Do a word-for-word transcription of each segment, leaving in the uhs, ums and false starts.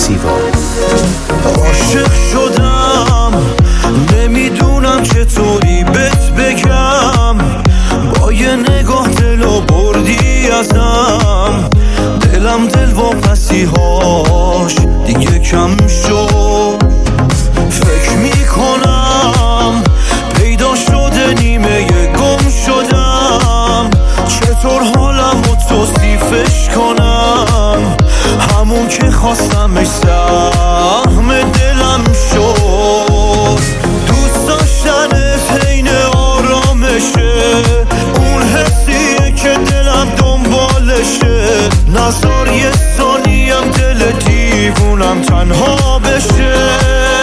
فستیوال. عاشق شدم نمیدونم چطوری بهت بگم، با یه نگاه دلو بردی ازم، دلم دل واپسی هاش دیگه کم شد. فکر میکنم پیدا شده نیمه گم شدم، چطور حالم رو توصیفش کنم، همون که خواستمش سهم دلم شد. دوست داشتنت حین آرامشه، اون حسیه که دلم دنبالشه، نذار یه ثانیم دل دیوونم تنها بشه.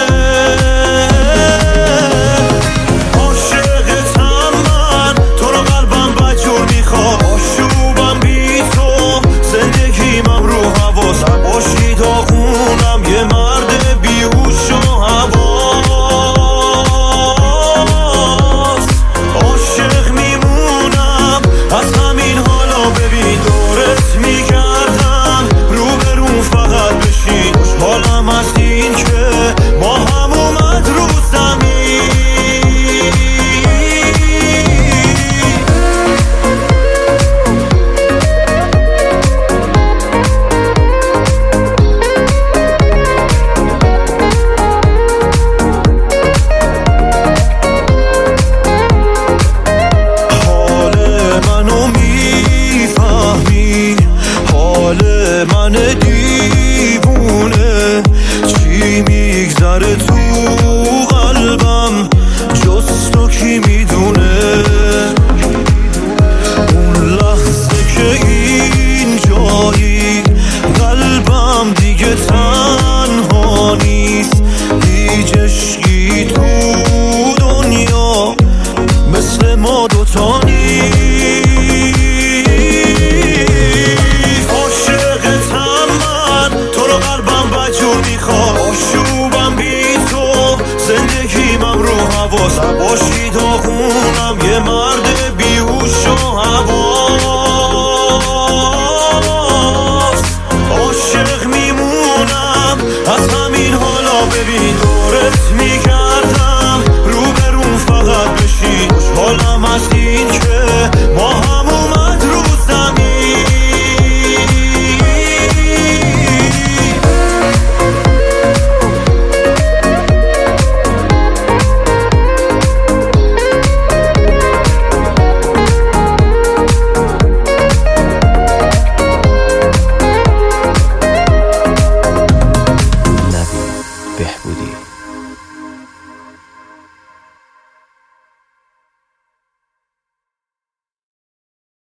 عاشقتم من، تو رو قلبم بجور میخواد، آشوبم بی تو، زندگیم رو حواس، باشی داغونم یه مرد بیهوش و حواس. عاشق میمونم از همین حالا، ببین دورت میگردم، رو به رو فقط بشین، خوشحالم از این که ما هم اومد رو زمین. حال منو میفهمی، حال من دی